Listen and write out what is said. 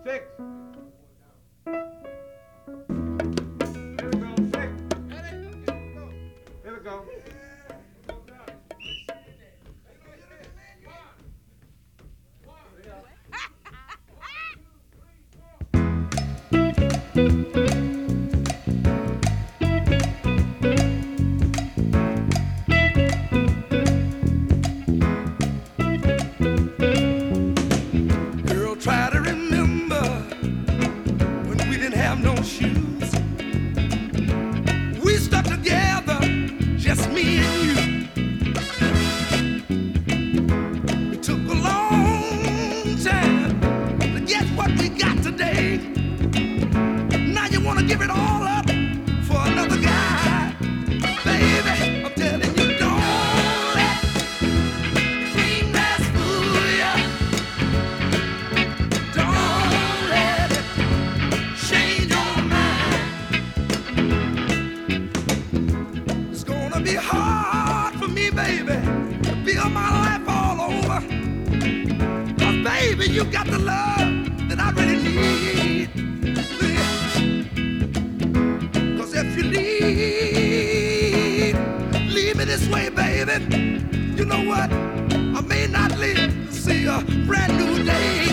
Six. Here we go. Six. Here we go. Girl, try to remember when we didn't have no shoes. We stuck together, just me and you. It took a long time to get what we got today. Now you wanna give it all up for another guy. Baby, I'm telling you, don't let green grass fool ya. Don't let it change your mind. It's gonna be hard for me, baby, to build my life all over. 'Cause baby, you got the love that I really need. 'Cause if you leave me this way, baby, you know what? I may not live to see a brand new day.